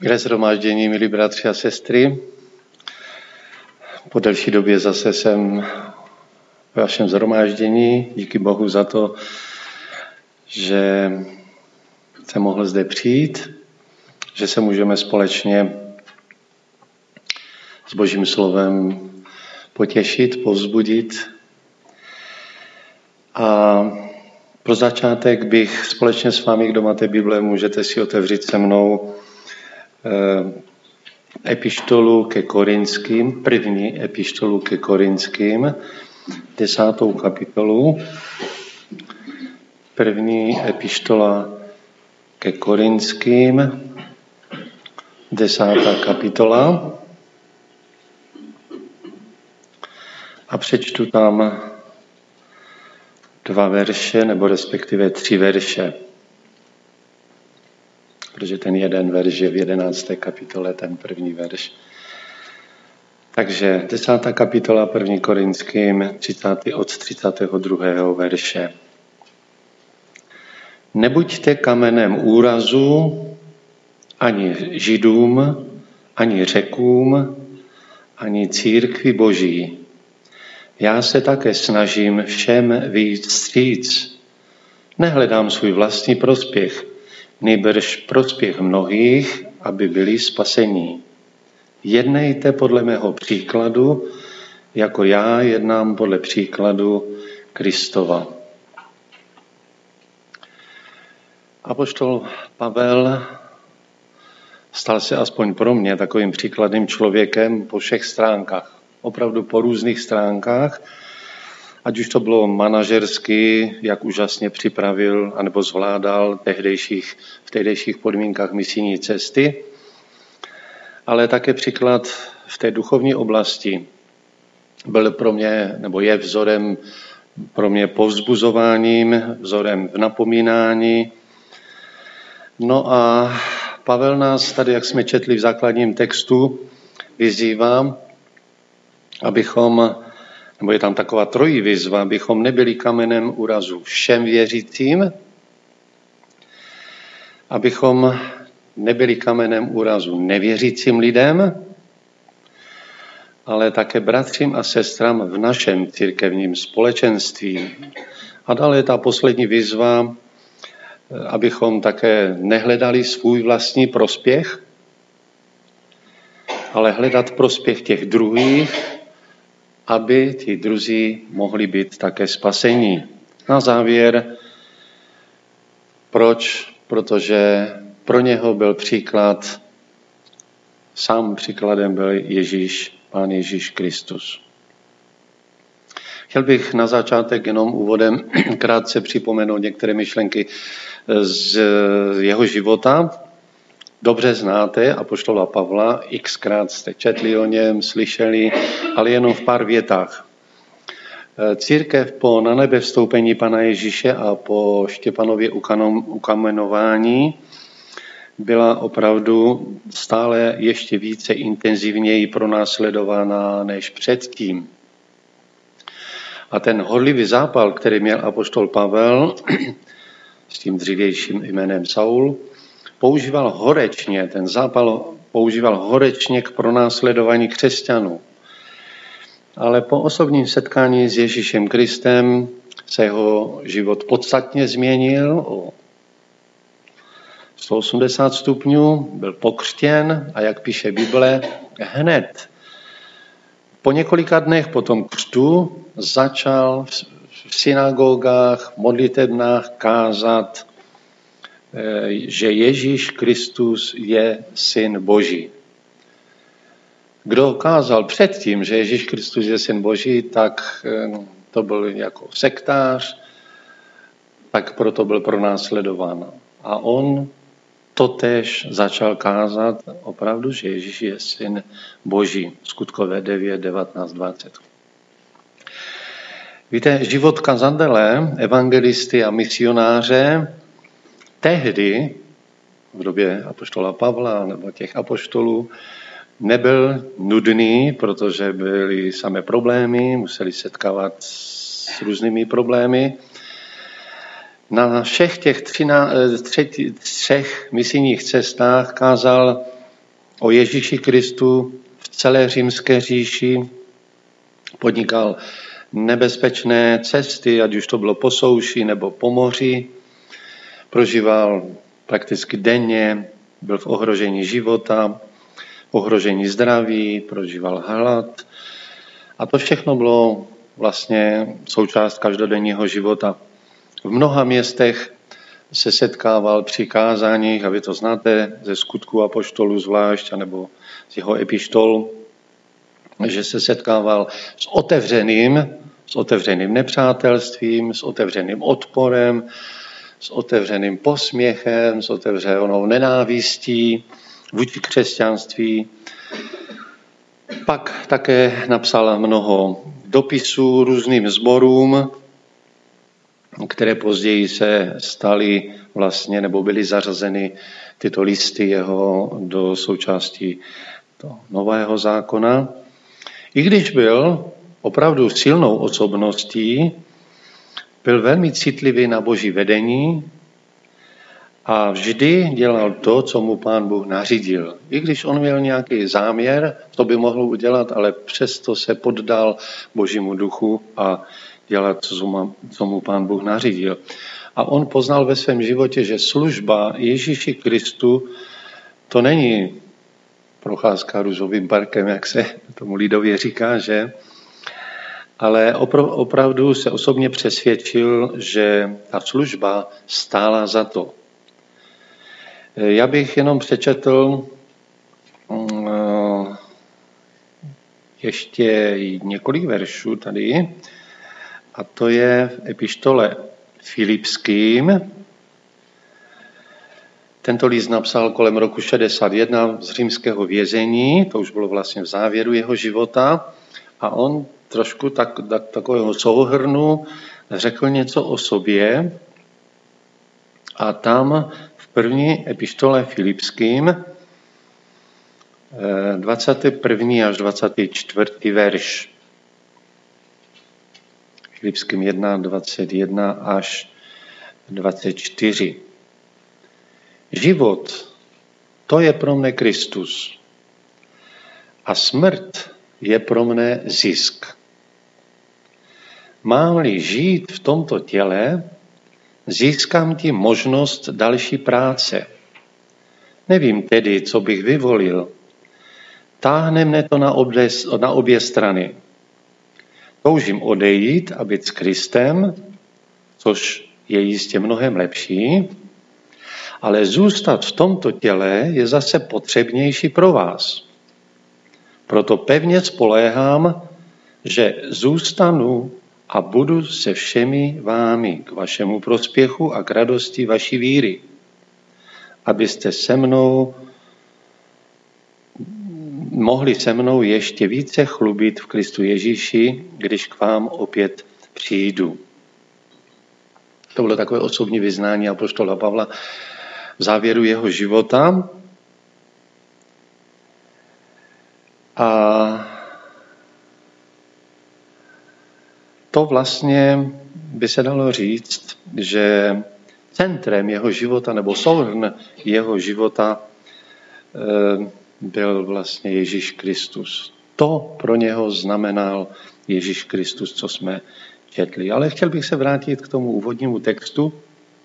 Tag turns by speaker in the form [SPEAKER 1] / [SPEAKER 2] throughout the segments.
[SPEAKER 1] Milé shromáždění, milí bratři a sestry, po delší době zase jsem ve vašem shromáždění. Díky Bohu za to, že jsem mohl zde přijít, že se můžeme společně s Božím slovem potěšit, povzbudit. A pro začátek bych společně s vámi, kdo máte Bible, můžete si otevřít se mnou epištolu ke Korinským, první epištolu ke Korinským, 10. kapitolu. První epištola ke Korinským, 10. kapitola. A přečtu tam 2 verše, nebo respektive 3 verše. Protože ten jeden verš je v 11. kapitole, ten první verš. Takže 10. kapitola 1. Korinským, od 32. verše. Nebuďte kamenem úrazu ani Židům, ani Řekům, ani církvi Boží. Já se také snažím všem vyjít vstříc. Nehledám svůj vlastní prospěch, nýbrž prospěch mnohých, aby byli spasení. Jednejte podle mého příkladu, jako já jednám podle příkladu Kristova. Apoštol Pavel stal se aspoň pro mě takovým příkladným člověkem po všech stránkách. Opravdu po různých stránkách, ať už to bylo manažersky, jak úžasně připravil anebo zvládal v tehdejších podmínkách misijní cesty, ale také příklad v té duchovní oblasti. Byl pro mě, nebo je vzorem pro mě povzbuzováním, vzorem v napomínání. No a Pavel nás tady, jak jsme četli v základním textu, vyzývá, abychom, nebo je tam taková trojí výzva, abychom nebyli kamenem úrazu všem věřícím, abychom nebyli kamenem úrazu nevěřícím lidem, ale také bratřím a sestram v našem církevním společenství. A dále je ta poslední výzva, abychom také nehledali svůj vlastní prospěch, ale hledat prospěch těch druhých, aby ti druzí mohli být také spasení. Na závěr, proč? Protože pro něho byl příklad, sám příkladem byl Pán Ježíš Kristus. Chtěl bych na začátek jenom úvodem krátce připomenout některé myšlenky z jeho života. Dobře znáte apoštola Pavla, xkrát jste četli o něm, slyšeli, ale jenom v pár větách. Církev po na nebe vstoupení Pana Ježíše a po Štěpanově ukamenování byla opravdu stále ještě více intenzivněji pronásledována než předtím. A ten horlivý zápal, který měl apoštol Pavel s tím dřívějším jménem Saul, používal horečně k pronásledování křesťanů. Ale po osobním setkání s Ježíšem Kristem se jeho život podstatně změnil o 180 stupňů, byl pokřtěn a jak píše Bible, hned po několika dnech po tom křtu začal v synagogách, modlitebnách kázat, že Ježíš Kristus je Syn Boží. Kdo kázal předtím, že Ježíš Kristus je Syn Boží, tak to byl jako sektář, tak proto byl pronásledován. A on totéž začal kázat opravdu, že Ježíš je Syn Boží. Skutkové 9, 19, 20. Víte, život kazatele, evangelisty a misionáře tehdy, v době apoštola Pavla nebo těch apoštolů, nebyl nudný, protože byly samé problémy, museli setkávat s různými problémy. Na všech těch třech misijních cestách kázal o Ježíši Kristu v celé římské říši, podnikal nebezpečné cesty, ať už to bylo po souši nebo po moři, prožíval prakticky denně, byl v ohrožení života, ohrožení zdraví, prožíval hlad. A to všechno bylo vlastně součást každodenního života. V mnoha městech se setkával při kázáních, a vy to znáte ze Skutků apoštolů zvlášť, anebo z jeho epištol, že se setkával s otevřeným nepřátelstvím, s otevřeným odporem, s otevřeným posměchem, s otevřenou nenávistí vůči křesťanství. Pak také napsal mnoho dopisů různým sborům, které později se staly vlastně, nebo byly zařazeny tyto listy jeho do součástí toho Nového zákona. I když byl opravdu silnou osobností, byl velmi citlivý na Boží vedení a vždy dělal to, co mu Pán Bůh nařídil. I když on měl nějaký záměr, to by mohl udělat, ale přesto se poddal Božímu duchu a dělat, co mu Pán Bůh nařídil. A on poznal ve svém životě, že služba Ježíši Kristu to není procházka růžovým parkem, jak se tomu lidově říká, že? Ale opravdu se osobně přesvědčil, že ta služba stála za to. Já bych jenom přečetl ještě několik veršů tady, a to je v epištole Filipským. Tento list napsal kolem roku 61 z římského vězení, to už bylo vlastně v závěru jeho života, a on trošku takového souhrnu řekl něco o sobě, a tam v první epištole Filipským 21. až 24. verš. Filipským 1, 21 až 24. Život, to je pro mne Kristus. A smrt je pro mne zisk. Mám-li žít v tomto těle, získám tím možnost další práce. Nevím tedy, co bych vyvolil. Táhne mne to na obě strany. Toužím odejít a být s Kristem, což je jistě mnohem lepší, ale zůstat v tomto těle je zase potřebnější pro vás. Proto pevně spoléhám, že zůstanu a budu se všemi vámi k vašemu prospěchu a k radosti vaší víry, abyste mohli se mnou ještě více chlubit v Kristu Ježíši, když k vám opět přijdu. To bylo takové osobní vyznání apoštola Pavla v závěru jeho života. A to vlastně by se dalo říct, že centrem jeho života nebo souhrn jeho života byl vlastně Ježíš Kristus. To pro něho znamenal Ježíš Kristus, co jsme četli. Ale chtěl bych se vrátit k tomu úvodnímu textu.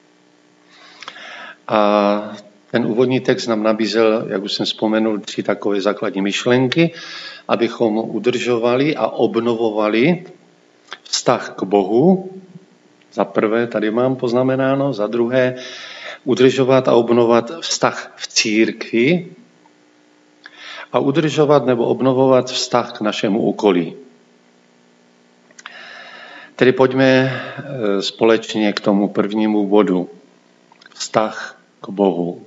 [SPEAKER 1] A ten úvodní text nám nabízel, jak už jsem vzpomenul, 3 takové základní myšlenky, abychom udržovali a obnovovali vztah k Bohu. Za prvé, tady mám poznamenáno, za druhé, udržovat a obnovovat vztah v církvi a udržovat nebo obnovovat vztah k našemu okolí. Tedy pojďme společně k tomu prvnímu bodu. Vztah k Bohu.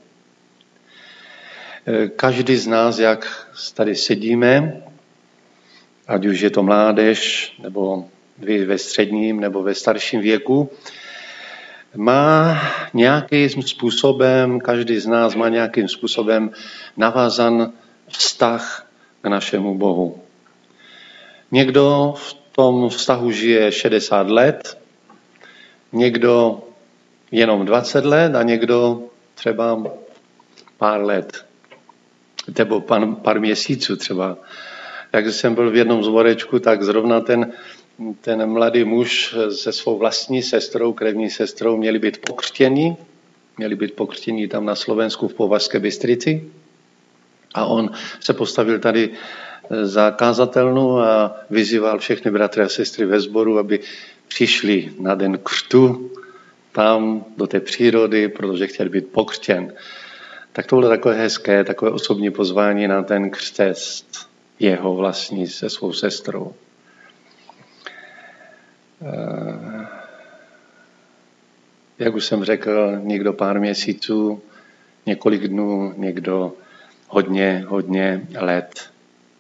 [SPEAKER 1] Každý z nás, jak tady sedíme, ať už je to mládež, nebo vy ve středním, nebo ve starším věku, má nějakým způsobem, každý z nás má nějakým způsobem navázan vztah k našemu Bohu. Někdo v tom vztahu žije 60 let, někdo jenom 20 let a někdo třeba pár let. nebo pár měsíců třeba. Jak jsem byl v jednom zborečku, tak zrovna ten mladý muž se svou vlastní sestrou, krevní sestrou, měli být pokřtěni tam na Slovensku v Považské Bystrici. A on se postavil tady za kázatelnu a vyzýval všechny bratry a sestry ve sboru, aby přišli na den křtu tam do té přírody, protože chtěl být pokřtěn. Tak to bylo takové hezké, takové osobní pozvání na ten křtest jeho vlastní se svou sestrou. Jak už jsem řekl, někdo pár měsíců, několik dnů, někdo hodně let.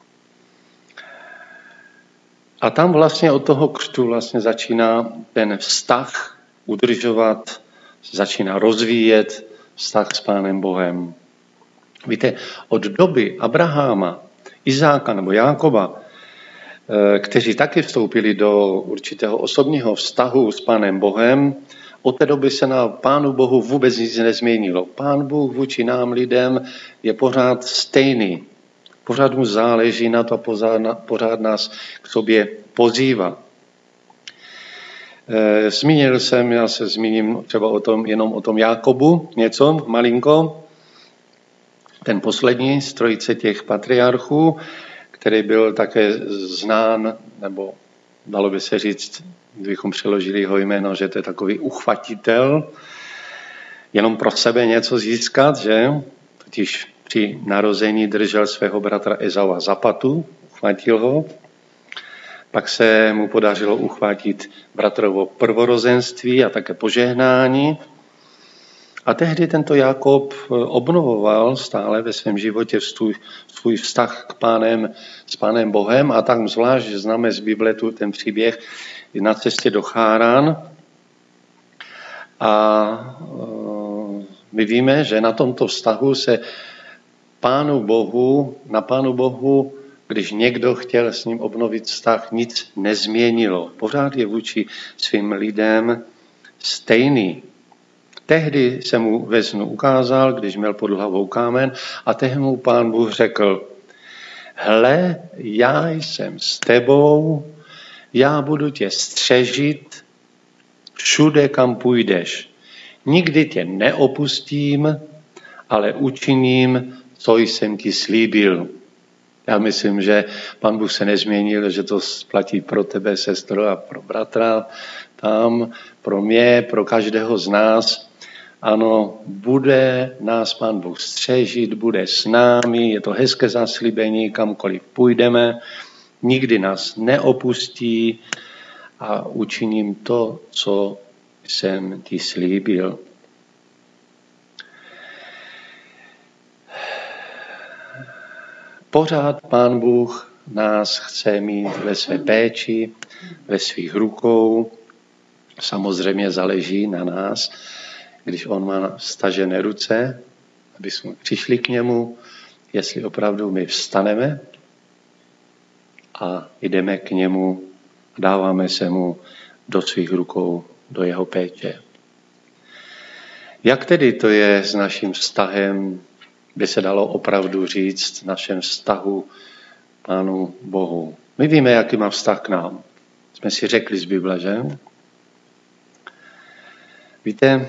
[SPEAKER 1] A tam vlastně od toho křtu vlastně začíná ten vztah udržovat, začíná rozvíjet vztah s Pánem Bohem. Víte, od doby Abraháma, Izáka nebo Jákoba, kteří taky vstoupili do určitého osobního vztahu s Pánem Bohem, od té doby se na Pánu Bohu vůbec nic nezměnilo. Pán Bůh vůči nám lidem je pořád stejný. Pořád mu záleží na to a pořád nás k sobě pozývá. Já se zmíním třeba jenom o tom Jákobu něco malinko. Ten poslední z trojice těch patriarchů, který byl také znám, nebo dalo by se říct, kdybychom přeložili jeho jméno, že to je takový uchvatitel, jenom pro sebe něco získat, že? Totiž při narození držel svého bratra Ezaua za patu, uchvatil ho. Pak se mu podařilo uchvátit bratrovo prvorozenství a také požehnání. A tehdy tento Jákob obnovoval stále ve svém životě svůj vztah s Pánem Bohem a tak zvlášť, že známe z Bible ten příběh na cestě do Chárán. A my víme, že na tomto vztahu se na Pánu Bohu, když někdo chtěl s ním obnovit vztah, nic nezměnilo. Pořád je vůči svým lidem stejný. Tehdy se mu ve snu ukázal, když měl pod hlavou kámen, a tehdy mu Pán Bůh řekl: hle, já jsem s tebou, já budu tě střežit všude, kam půjdeš. Nikdy tě neopustím, ale učiním, co jsem ti slíbil. Já myslím, že Pán Bůh se nezměnil, že to platí pro tebe, sestro, a pro bratra tam, pro mě, pro každého z nás. Ano, bude nás Pán Bůh střežit, bude s námi, je to hezké zaslíbení, kamkoliv půjdeme, nikdy nás neopustí a učiním to, co jsem ti slíbil. Pořád Pán Bůh nás chce mít ve své péči, ve svých rukou. Samozřejmě záleží na nás, když on má stažené ruce, aby jsme přišli k němu, jestli opravdu my vstaneme a jdeme k němu, dáváme se mu do svých rukou, do jeho péče. Jak tedy to je s naším vztahem, by se dalo opravdu říct, našem vztahu Pánu Bohu? My víme, jaký má vztah k nám. Jsme si řekli z Bible, že? Víte,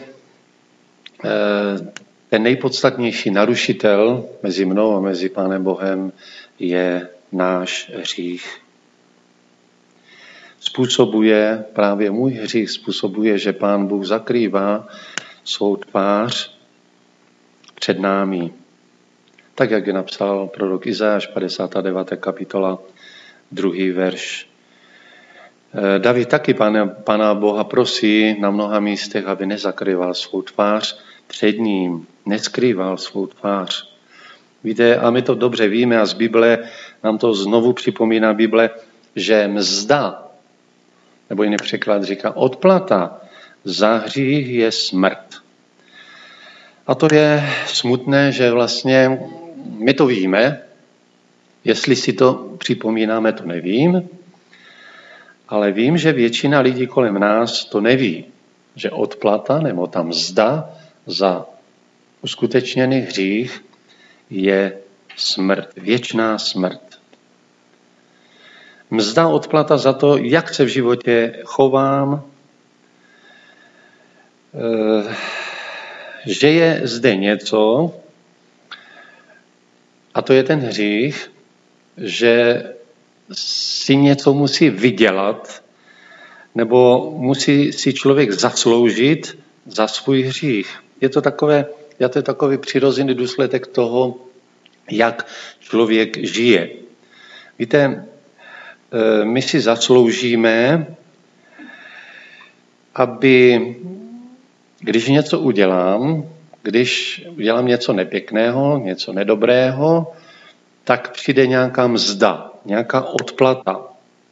[SPEAKER 1] ten nejpodstatnější narušitel mezi mnou a mezi Pánem Bohem je náš hřích. Právě můj hřích způsobuje, že Pán Bůh zakrývá svou tvář před námi. Tak, jak je napsal prorok Izajáš, 59. kapitola, 2. verš. David taky Pana Boha prosí na mnoha místech, aby nezakrýval svou tvář před ním, neskrýval svou tvář. Víte, a my to dobře víme a z Bible nám to znovu připomíná Bible, že mzda, nebo jiný překlad říká odplata za hřích je smrt. A to je smutné, že vlastně my to víme, jestli si to připomínáme, to nevím, ale vím, že většina lidí kolem nás to neví, že odplata nebo ta mzda za uskutečněný hřích je smrt, věčná smrt. Mzda, odplata za to, jak se v životě chovám, že je zde něco, a to je ten hřích, že si něco musí vydělat, nebo musí si člověk zasloužit za svůj hřích. Je to takový přirozený důsledek toho, jak člověk žije. Víte, my si zasloužíme, aby, když něco udělám, když udělám něco nepěkného, něco nedobrého, tak přijde nějaká mzda, nějaká odplata.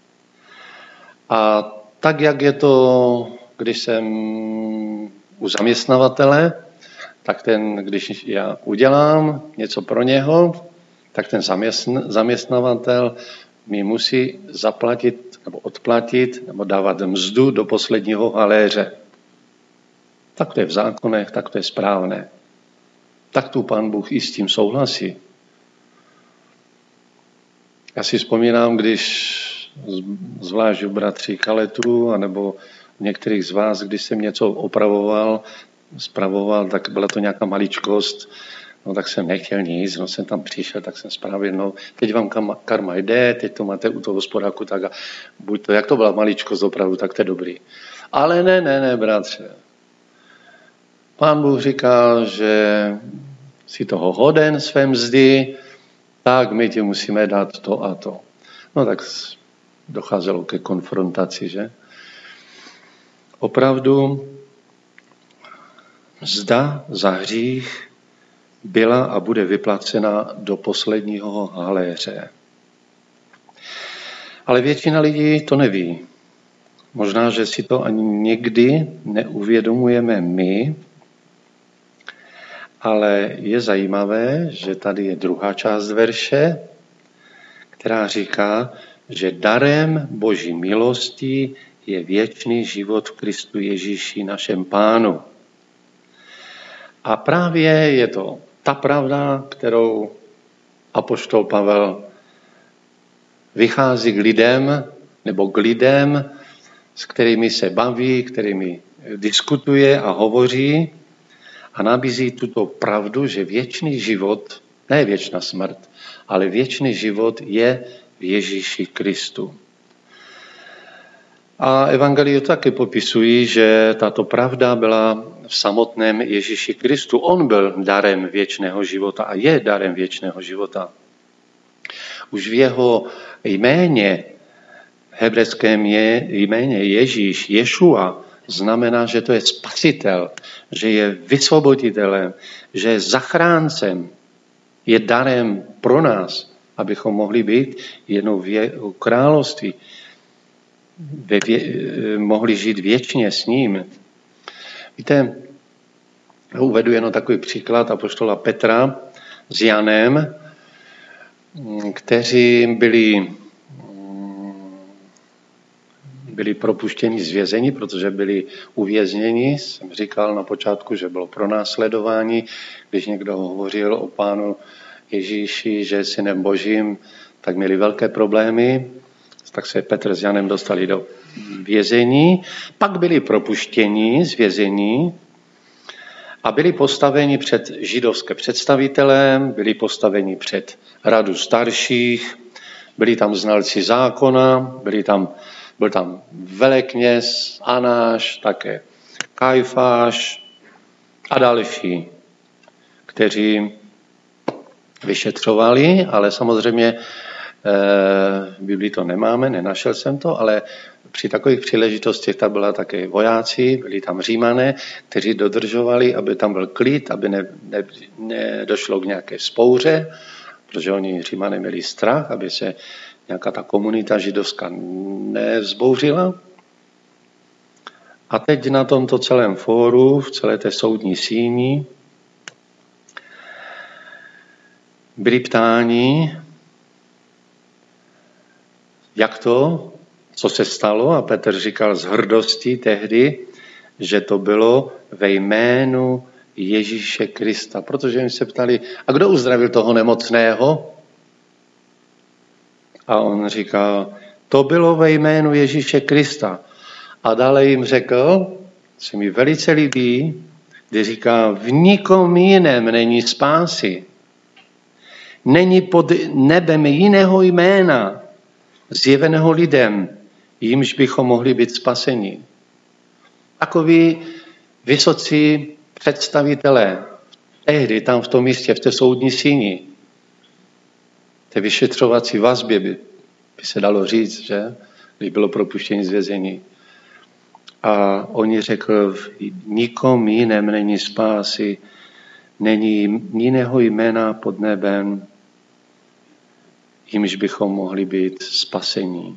[SPEAKER 1] A tak, jak je to, když jsem u zaměstnavatele, tak když já udělám něco pro něho, tak ten zaměstnavatel mi musí zaplatit nebo odplatit nebo dávat mzdu do posledního haléře. Tak to je v zákonech, tak to je správné. Tak tu Pán Bůh i s tím souhlasí. Já si vzpomínám, když zvlášť u bratří Kaletů, anebo některých z vás, když jsem něco spravoval, tak byla to nějaká maličkost, no tak jsem nechtěl nic, no jsem tam přišel, tak jsem spravil, no teď vám karma jde, teď to máte u toho hospodáku, tak a buď to, jak to byla maličkost opravdu, tak to je dobrý. Ale ne, bratře. Pán Bůh říkal, že si toho hoden své mzdy, tak my ti musíme dát to a to. No tak docházelo ke konfrontaci, že? Opravdu mzda za hřích byla a bude vyplacena do posledního haléře. Ale většina lidí to neví. Možná, že si to ani někdy neuvědomujeme my, ale je zajímavé, že tady je druhá část verše, která říká, že darem Boží milosti je věčný život v Kristu Ježíši našem Pánu. A právě je to ta pravda, kterou apoštol Pavel vychází k lidem, s kterými se baví, kterými diskutuje a hovoří a nabízí tuto pravdu, že věčný život, ne věčná smrt, ale věčný život je v Ježíši Kristu. A evangelia taky popisují, že tato pravda byla v samotném Ježíši Kristu. On byl darem věčného života a je darem věčného života. Už v jeho jméně, hebrejském jméně Ježíš, Ješua, znamená, že to je spasitel, že je vysvoboditelem, že je zachráncem, je darem pro nás, abychom mohli být jednou v jeho království, mohli žít věčně s ním. Víte, uvedu jenom takový příklad apoštola Petra s Janem, kteří byli propuštěni z vězení, protože byli uvězněni. Jsem říkal na počátku, že bylo pronásledování. Když někdo hovořil o Pánu Ježíši, že je synem Božím, tak měli velké problémy. Tak se Petr s Janem dostali do vězení. Pak byli propuštěni z vězení a byli postaveni před židovské představitele, byli postaveni před radu starších, byli tam znalci zákona, byl tam velekněz, Anáš, také Kajfáš a další, kteří vyšetřovali, ale samozřejmě v Biblii to nemáme, nenašel jsem to, ale při takových příležitostech tam byla také vojáci, byli tam Římané, kteří dodržovali, aby tam byl klid, aby nedošlo k nějaké vzpouře, protože oni Římané měli strach, aby se nějaká ta komunita židovská nevzbouřila. A teď na tomto celém fóru, v celé té soudní síni, byli ptáni, jak to, co se stalo, a Petr říkal z hrdosti tehdy, že to bylo ve jménu Ježíše Krista. Protože jim se ptali, a kdo uzdravil toho nemocného? A on říká, to bylo ve jménu Ježíše Krista. A dále jim řekl, se mi velice líbí, kdy říká, v nikom jiném není spásy. Není pod nebem jiného jména, zjeveného lidem, jimž bychom mohli být spaseni. Takoví vysocí představitelé, tehdy tam v tom místě, v té soudní síni, té vyšetřovací vazbě by se dalo říct, že? Když bylo propuštění z vězení. A oni řekl, v nikom jiném není spásy, není jiného jména pod nebem, jimž bychom mohli být spasení.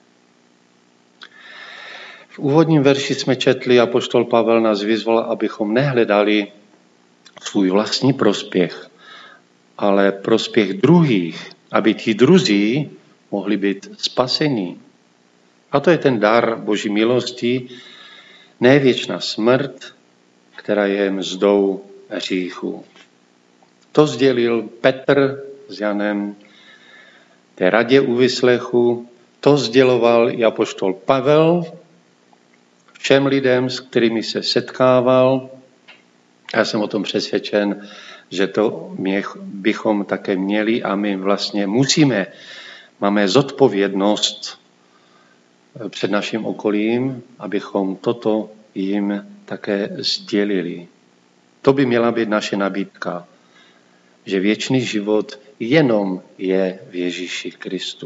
[SPEAKER 1] V úvodním verši jsme četli, apoštol Pavel nás vyzval, abychom nehledali svůj vlastní prospěch, ale prospěch druhých, aby ti druzí mohli být spasení. A to je ten dar Boží milosti, ne věčná smrt, která je mzdou hříchu. To sdělil Petr s Janem té radě u vyslechu, to sděloval i apoštol Pavel všem lidem, s kterými se setkával. Já jsem o tom přesvědčen, že to bychom také měli a my vlastně máme zodpovědnost před naším okolím, abychom toto jim také sdělili. To by měla být naše nabídka, že věčný život jenom je v Ježíši Kristu.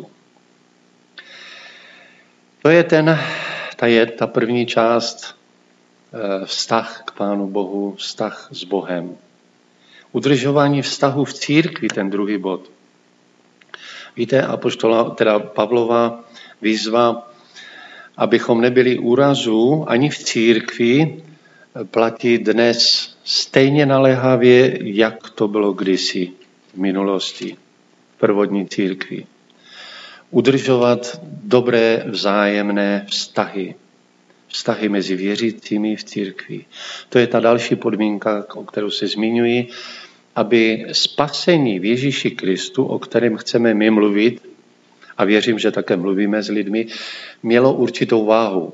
[SPEAKER 1] To je ta první část, vztah k Pánu Bohu, vztah s Bohem. Udržování vztahu v církvi, ten druhý bod. Víte, Pavlova výzva, abychom nebyli úrazu ani v církvi, platí dnes stejně naléhavě, jak to bylo kdysi v minulosti, v prvotní církvi. Udržovat dobré vzájemné vztahy. Vztahy mezi věřícími v církvi. To je ta další podmínka, o kterou se zmiňuji, aby spasení v Ježíši Kristu, o kterém chceme my mluvit, a věřím, že také mluvíme s lidmi, mělo určitou váhu.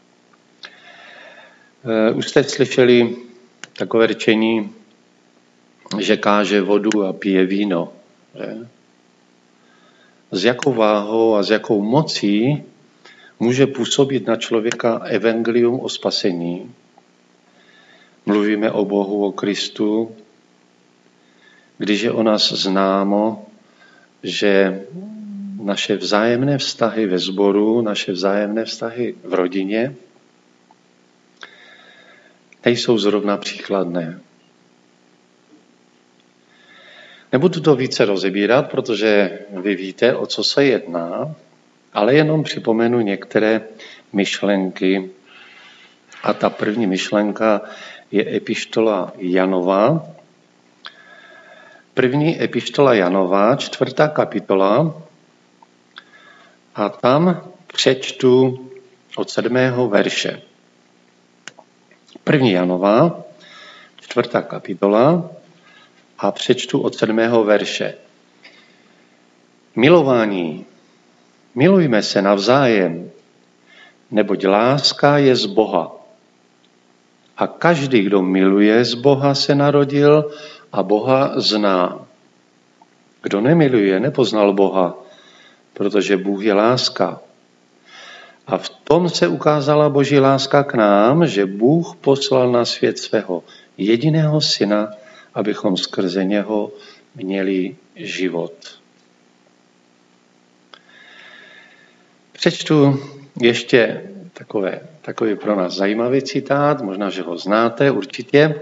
[SPEAKER 1] Už jste slyšeli takové řečení, že káže vodu a pije víno. Že? S jakou váhou a s jakou mocí může působit na člověka evangelium o spasení. Mluvíme o Bohu, o Kristu, když je o nás známo, že naše vzájemné vztahy ve sboru, naše vzájemné vztahy v rodině nejsou zrovna příkladné. Nebudu to více rozebírat, protože vy víte, o co se jedná, ale jenom připomenu některé myšlenky. A ta první myšlenka je epištola Janova. První epištola Janova, 4. kapitola. A tam přečtu od 7. verše. 1. Janova, 4. kapitola a přečtu od 7. verše. Milování, milujme se navzájem, neboť láska je z Boha. A každý, kdo miluje, z Boha se narodil a Boha zná. Kdo nemiluje, nepoznal Boha, protože Bůh je láska. A v tom se ukázala Boží láska k nám, že Bůh poslal na svět svého jediného syna, abychom skrze něho měli život. Přečtu ještě takový pro nás zajímavý citát, možná, že ho znáte určitě.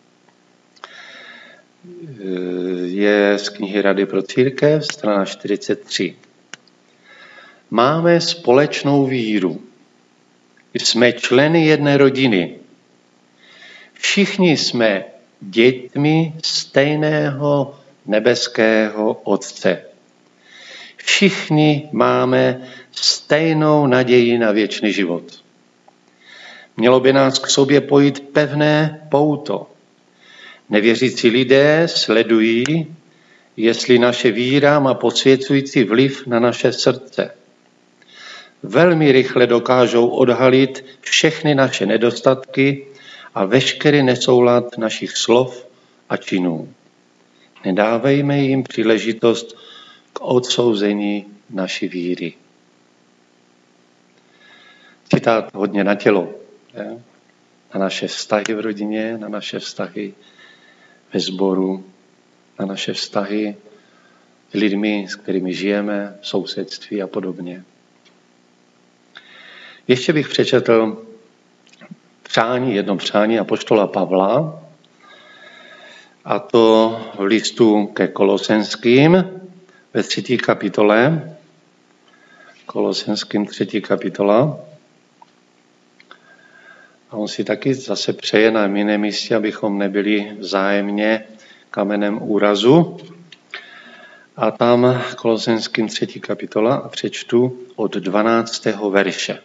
[SPEAKER 1] Je z knihy Rady pro církev, strana 43. Máme společnou víru. Jsme členy jedné rodiny. Všichni jsme dětmi stejného nebeského Otce. Všichni máme stejnou naději na věčný život. Mělo by nás k sobě pojít pevné pouto. Nevěřící lidé sledují, jestli naše víra má posvěcující vliv na naše srdce. Velmi rychle dokážou odhalit všechny naše nedostatky a veškerý nesoulad našich slov a činů. Nedávejme jim příležitost k odsouzení naší víry. Citát hodně na tělo. Na naše vztahy v rodině, na naše vztahy ve sboru, na naše vztahy s lidmi, s kterými žijeme, v sousedství a podobně. Ještě bych přečetl jedno přání apoštola Pavla, a to v listu ke Kolosenským ve 3. kapitole. Kolosenským 3. kapitola. A on si taky zase přeje na jiném místě, abychom nebyli vzájemně kamenem úrazu. A tam Kolosenským 3. kapitola a přečtu od 12. verše.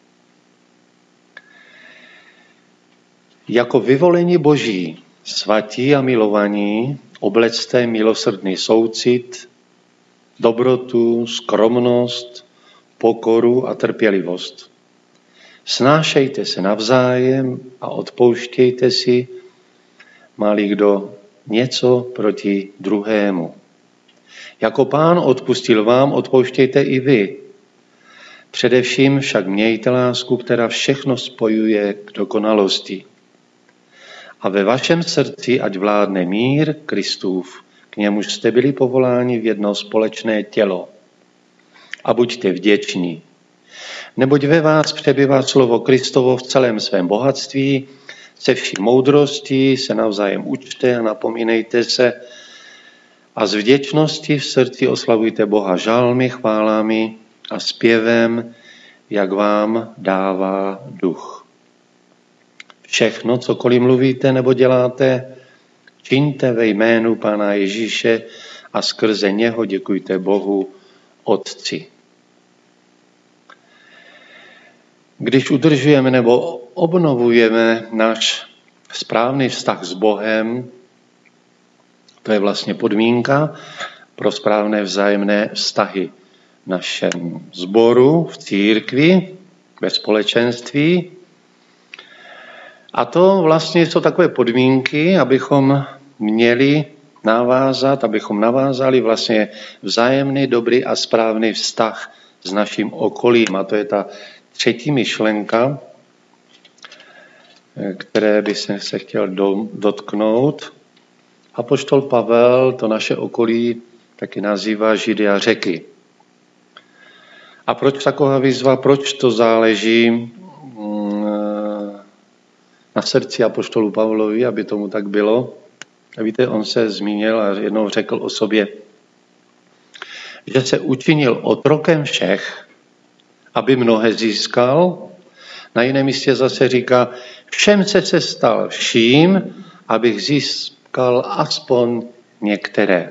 [SPEAKER 1] Jako vyvolení Boží, svatí a milovaní, oblecte milosrdný soucit, dobrotu, skromnost, pokoru a trpělivost. Snášejte se navzájem a odpouštějte si, má-li kdo něco proti druhému. Jako Pán odpustil vám, odpouštějte i vy. Především však mějte lásku, která všechno spojuje k dokonalosti. A ve vašem srdci ať vládne mír Kristův, k němuž jste byli povoláni v jedno společné tělo. A buďte vděční. Neboť ve vás přebývá slovo Kristovo v celém svém bohatství, se vší moudrostí se navzájem učte a napomínejte se a z vděčnosti v srdci oslavujte Boha žalmy, chválami a zpěvem, jak vám dává duch. Všechno, cokoliv mluvíte nebo děláte, čiňte ve jménu Pána Ježíše a skrze něho děkujte Bohu Otci. Když udržujeme nebo obnovujeme náš správný vztah s Bohem, to je vlastně podmínka pro správné vzájemné vztahy v našem sboru, v církvi, ve společenství. A to vlastně jsou takové podmínky, abychom měli abychom navázali vlastně vzájemný dobrý a správný vztah s naším okolím. A to je ta třetí myšlenka, které by se chtěl dotknout. Apoštol Pavel to naše okolí taky nazývá Židy a Řeky. A proč taková výzva, proč to záleží na srdci apoštolu Pavlovi, aby tomu tak bylo? A víte, on se zmínil a jednou řekl o sobě, že se učinil otrokem všech, aby mnohé získal. Na jiném místě zase říká, všem se stal vším, abych získal aspoň některé.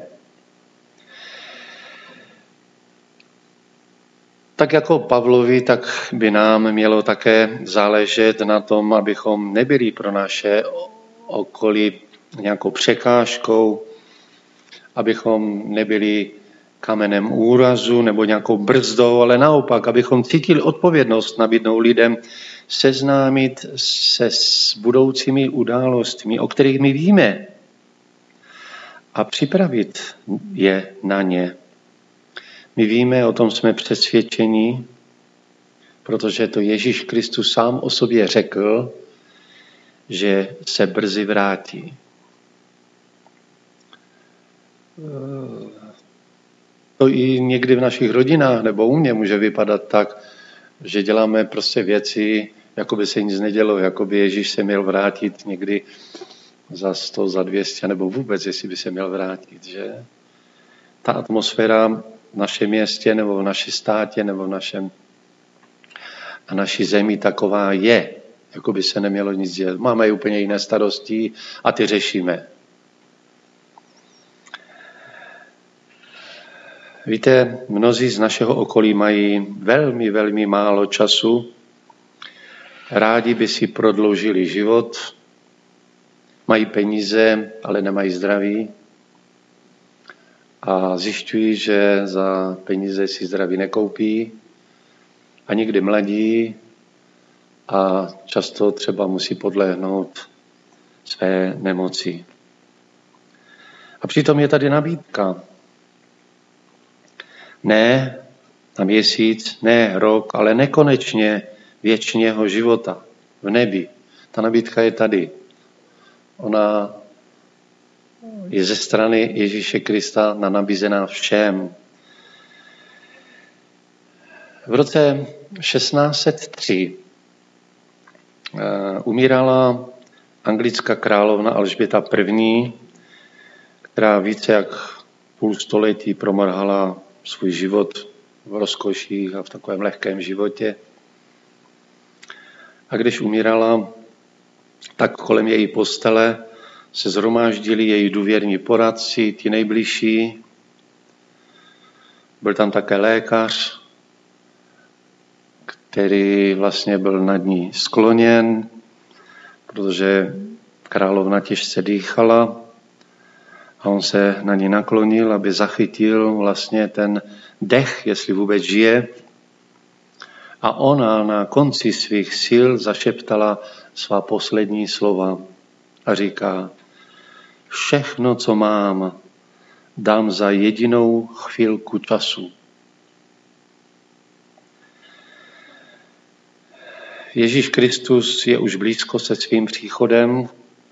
[SPEAKER 1] Tak jako Pavlovi, tak by nám mělo také záležet na tom, abychom nebyli pro naše okolí nějakou překážkou, abychom nebyli kamenem úrazu nebo nějakou brzdou, ale naopak, abychom cítili odpovědnost nabídnout lidem seznámit se s budoucími událostmi, o kterých my víme, a připravit je na ně. My víme, o tom jsme přesvědčeni, protože to Ježíš Kristus sám o sobě řekl, že se brzy vrátí. To i někdy v našich rodinách nebo u mě může vypadat tak, že děláme prostě věci, jako by se nic nedělo, jako by Ježíš se měl vrátit někdy za 100, za 200, nebo vůbec, jestli by se měl vrátit, že? Ta atmosféra v našem městě, nebo v naší státě, nebo na naší zemi taková je, jako by se nemělo nic dělat. Máme úplně jiné starosti a ty řešíme. Víte, mnozí z našeho okolí mají velmi, velmi málo času. Rádi by si prodloužili život, mají peníze, ale nemají zdraví. A zjišťují, že za peníze si zdraví nekoupí a nikdy mladí a často třeba musí podlehnout své nemoci. A přitom je tady nabídka. Ne na měsíc, ne rok, ale nekonečně věčného života v nebi. Ta nabídka je tady. Ona je ze strany Ježíše Krista nabízená všem. V roce 1603 umírala anglická královna Alžběta I., která více jak půl století promrhala svůj život v rozkoších a v takovém lehkém životě. A když umírala, tak kolem její postele se shromáždili její důvěrní poradci, ti nejbližší. Byl tam také lékař, který vlastně byl nad ní skloněn, protože královna těžce dýchala a on se na ní naklonil, aby zachytil vlastně ten dech, jestli vůbec žije. A ona na konci svých sil zašeptala svá poslední slova a říká: všechno, co mám, dám za jedinou chvilku času. Ježíš Kristus je už blízko se svým příchodem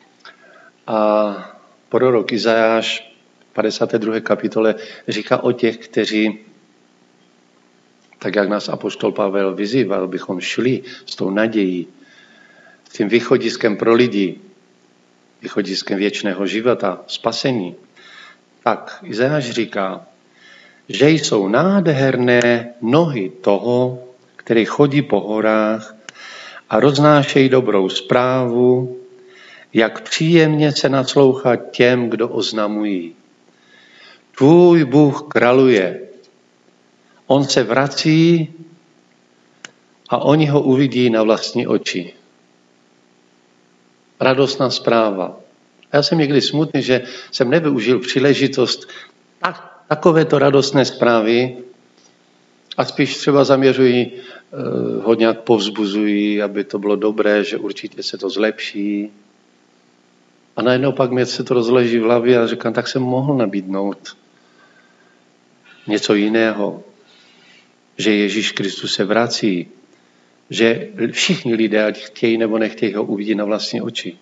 [SPEAKER 1] a prorok Izajáš v 52. kapitole říká o těch, kteří, tak jak nás apoštol Pavel vyzýval, bychom šli s tou nadějí, s tím východiskem pro lidi, východiskem věčného života, spasení. Tak Izajáš říká, že jsou nádherné nohy toho, který chodí po horách a roznášejí dobrou zprávu, jak příjemně se naslouchá těm, kdo oznamují. Tvůj Bůh králuje. On se vrací a oni ho uvidí na vlastní oči. Radostná zpráva. Já jsem někdy smutný, že jsem nevyužil příležitost takovéto radostné zprávy a spíš třeba zaměřují, ho nějak povzbuzují, aby to bylo dobré, že určitě se to zlepší. A najednou pak mě se to rozleží v hlavě a říkám, tak jsem mohl nabídnout něco jiného. Že Ježíš Kristus se vrací. Že všichni lidé, ať chtějí nebo nechtějí, ho uvidí na vlastní oči.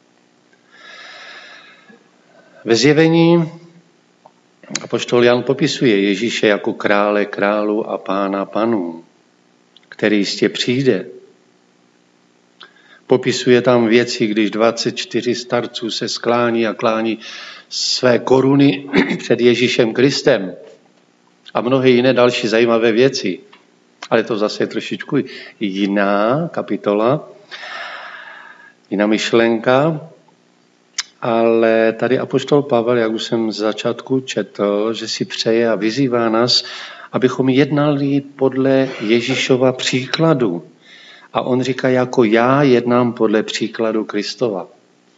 [SPEAKER 1] Ve Zjevení apoštol Jan popisuje Ježíše jako krále králu a pána panů, který jistě přijde. Popisuje tam věci, když 24 starců se sklání a klání své koruny před Ježíšem Kristem a mnohé jiné další zajímavé věci. Ale to zase je trošičku jiná kapitola, jiná myšlenka. Ale tady apoštol Pavel, jak už jsem z začátku četl, že si přeje a vyzývá nás, abychom jednali podle Ježíšova příkladu. A on říká, jako já jednám podle příkladu Kristova.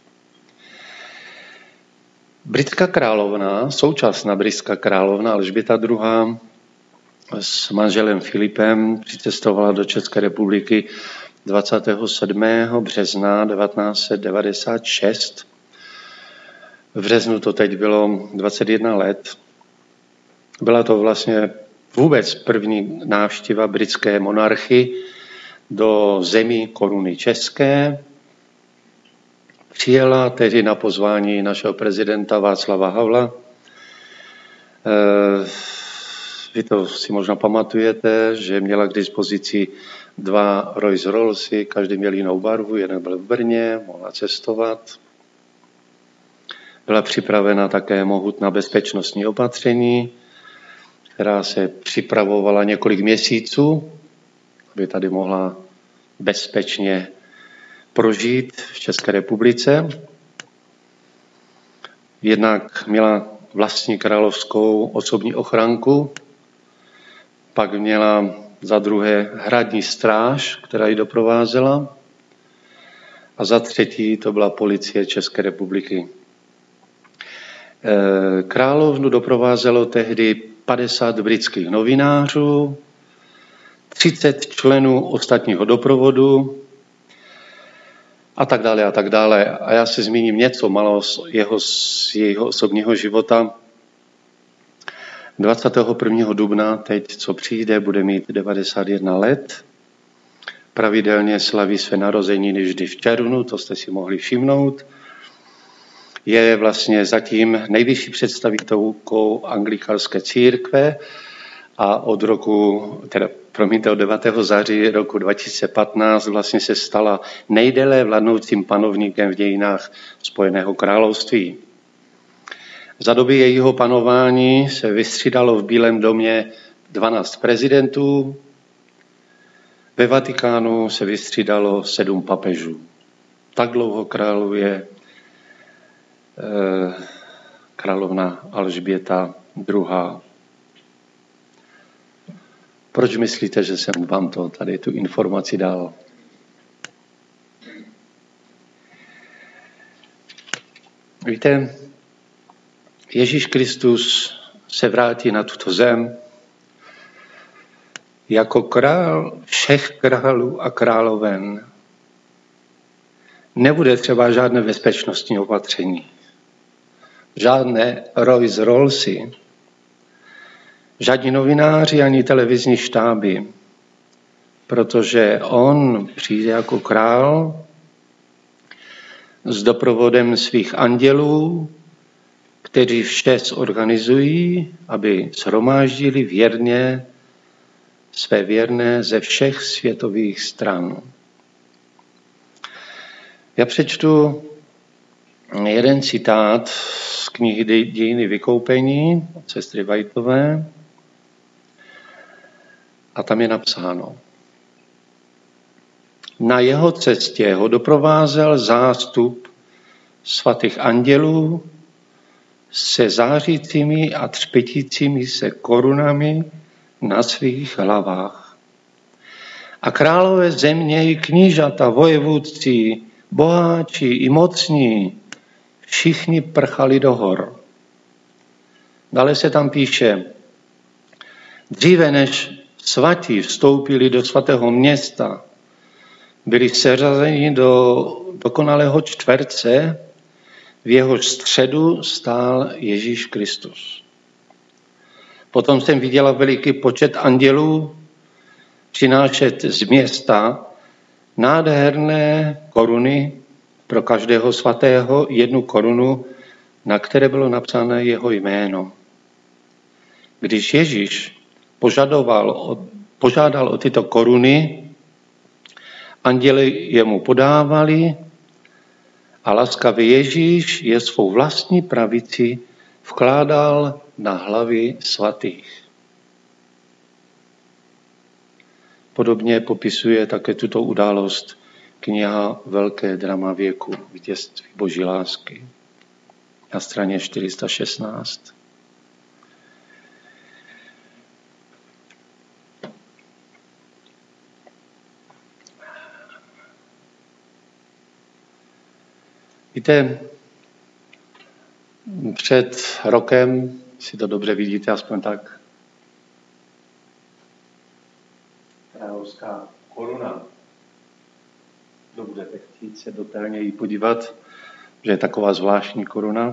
[SPEAKER 1] Britská královna, současná britská královna Alžběta II. S manželem Filipem přicestovala do České republiky 27. března 1996. V březnu to teď bylo 21 let. Byla to vlastně vůbec první návštěva britské monarchy do zemí koruny české. Přijela tedy na pozvání našeho prezidenta Václava Havla. Vy to si možná pamatujete, že měla k dispozici 2 Rolls-Roycy, každý měl jinou barvu, jeden byl v Brně, mohla cestovat. Byla připravena také mohutná bezpečnostní opatření, která se připravovala několik měsíců, aby tady mohla bezpečně prožít v České republice. Jednak měla vlastní královskou osobní ochranku, pak měla za druhé hradní stráž, která ji doprovázela. a za třetí to byla Policie České republiky. Královnu doprovázelo tehdy 50 britských novinářů, 30 členů ostatního doprovodu a tak dále a tak dále. A já si zmíním něco malo z jeho osobního života. 21. dubna, teď co přijde, bude mít 91 let. Pravidelně slaví své narozeniny vždy v červnu, to jste si mohli všimnout. Je vlastně zatím nejvyšší představitelkou anglikánské církve a od 9. září roku 2015 vlastně se stala nejdéle vládnoucím panovníkem v dějinách Spojeného království. Za doby jejího panování se vystřídalo v Bílém domě 12 prezidentů, ve Vatikánu se vystřídalo 7 papežů. Tak dlouho králuje královna Alžběta II. Proč myslíte, že jsem vám tady tu informaci dal? Víte, Ježíš Kristus se vrátí na tuto zem jako král všech králů a královen. Nebude třeba žádné bezpečnostní opatření, žádné Rolls-Roycy, žádní novináři ani televizní štáby, protože on přijde jako král s doprovodem svých andělů, kteří vše zorganizují, aby shromáždili věrně své věrné ze všech světových stran. Já přečtu jeden citát z knihy Dějiny vykoupení od sestry Whiteové a tam je napsáno: Na jeho cestě ho doprovázel zástup svatých andělů se zářícími a třpitícími se korunami na svých hlavách. A králové země i knížata, vojevůdci, boháči i mocní, všichni prchali do hor. Dále se tam píše: Dříve než svatí vstoupili do svatého města, byli seřazeni do dokonalého čtverce, v jehož středu stál Ježíš Kristus. Potom jsem viděla veliký počet andělů přinášet z města nádherné koruny, pro každého svatého 1 korunu, na které bylo napsáno jeho jméno. Když Ježíš požádal o tyto koruny, anděli jemu podávali a laskavý Ježíš je svou vlastní pravici vkládal na hlavy svatých. Podobně popisuje také tuto událost kniha Velké drama věku, vítězství Boží lásky, na straně 416. Víte, před rokem, si to dobře vidíte, aspoň tak, královská koruna. Kdo budete chtít se detailněji podívat, že je taková zvláštní koruna.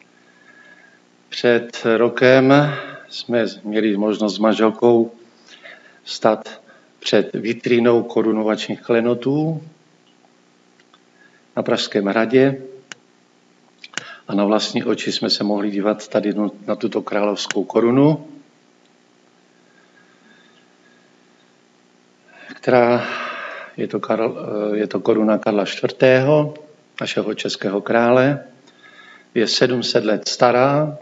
[SPEAKER 1] Před rokem jsme měli možnost s manželkou stát před vitrínou korunovačních klenotů na Pražském hradě a na vlastní oči jsme se mohli dívat tady na tuto královskou korunu, která je to koruna Karla IV., našeho českého krále. Je 700 let stará,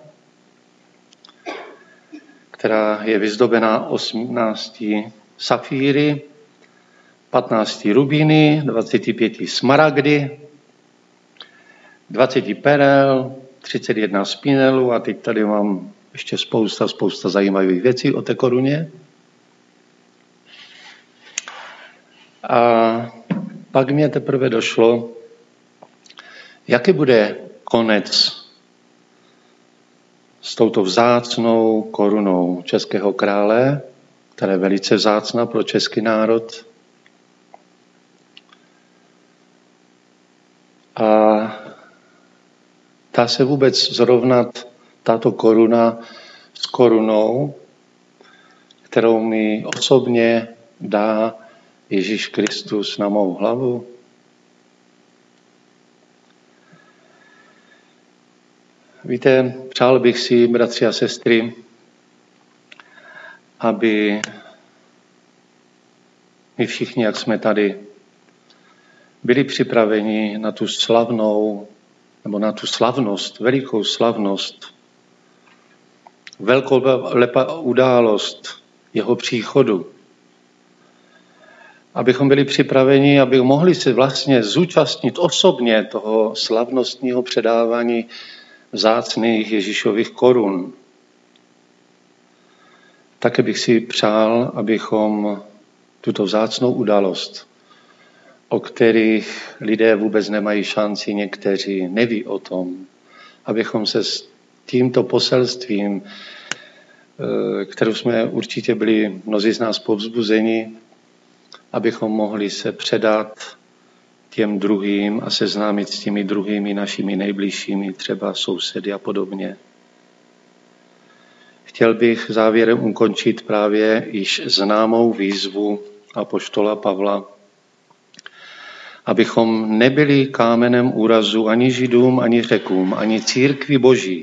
[SPEAKER 1] která je vyzdobená 18 safíry, 15 rubíny, 25 smaragdy, 20 perel, 31 spinelů a teď tady mám ještě spousta zajímavých věcí o té koruně. A pak mě teprve došlo, Jaký bude konec s touto vzácnou korunou českého krále, která je velice vzácná pro český národ? A dá se vůbec zrovnat tato koruna s korunou, kterou mi osobně dá Ježíš Kristus na mou hlavu? Víte, přál bych si, bratři a sestry, aby my všichni, jak jsme tady, byli připraveni na tu slavnou, nebo na tu slavnost, velikou slavnost, velkou událost jeho příchodu. Abychom byli připraveni, aby mohli se vlastně zúčastnit osobně toho slavnostního předávání vzácných Ježíšových korun. Také bych si přál, abychom tuto vzácnou událost, o kterých lidé vůbec nemají šanci, někteří neví o tom, abychom se s tímto poselstvím, kterou jsme určitě byli mnozí z nás povzbuzeni, abychom mohli se předat těm druhým a seznámit s těmi druhými našimi nejbližšími, třeba sousedy a podobně. Chtěl bych závěrem ukončit právě již známou výzvu apoštola Pavla, abychom nebyli kámenem úrazu ani Židům, ani Řekům, ani církvi Boží.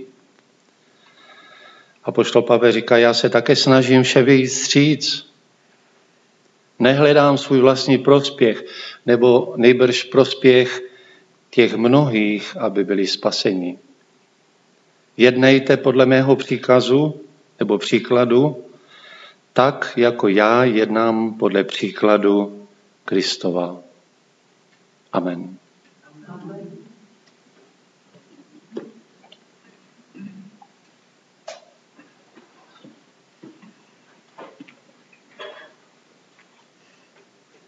[SPEAKER 1] Apoštol Pavel říká, já se také snažím vše vyjít vstříc. Nehledám svůj vlastní prospěch, nebo nejbrž prospěch těch mnohých, aby byli spaseni. Jednejte podle mého příkazu nebo příkladu, tak jako já jednám podle příkladu Kristova. Amen.